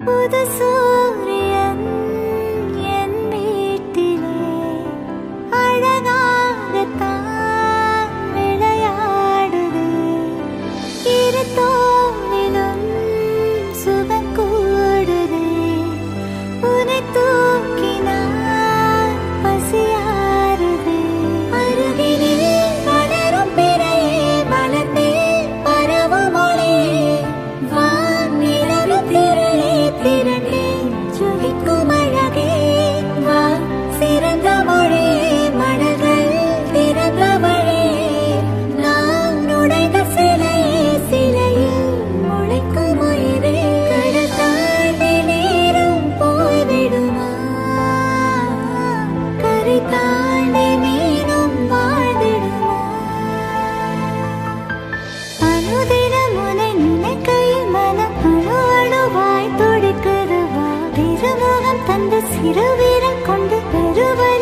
புது சூரியன் என் வீட்டிலே அழகாகத்தான் விளையாடுது. இரு தோளிலும் சுகம் கூடுது. உனை தூக்கினான் பசியாறுது. அருகினில் வளரும் பிறையே வளர்ந்தே பரவும் ஒளியே வானிலவு திரளே திரண்டே ஜொலிக்கும் அழகே வா சிறந்த மொழியே மடல்கள் திறந்த வழியே நாம் நுழைந்த சிலையே சிலையில் முளைக்கும் உயிரே கடல் தாண்டி நீரும் போய்விடுமா கரை தாண்டி மீனும் வாழ்ந்திடுமா அனுதினம் உன்னை நினைக்கையில் மனம் அணு அணுவாய் துடிக்குது வா திருமுகம் தந்து சிறு வீரம் கொண்டு பெருவை